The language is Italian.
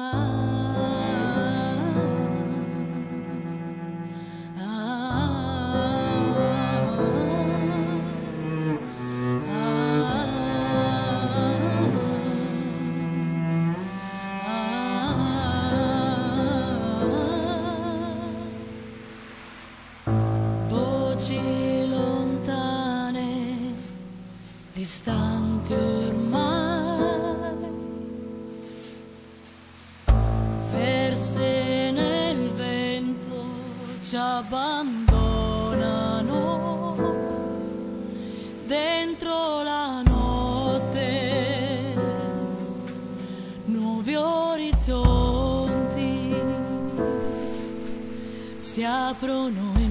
Voci lontane, distanti ormai, perse nel vento ci abbandonano, dentro la notte nuovi orizzonti si aprono in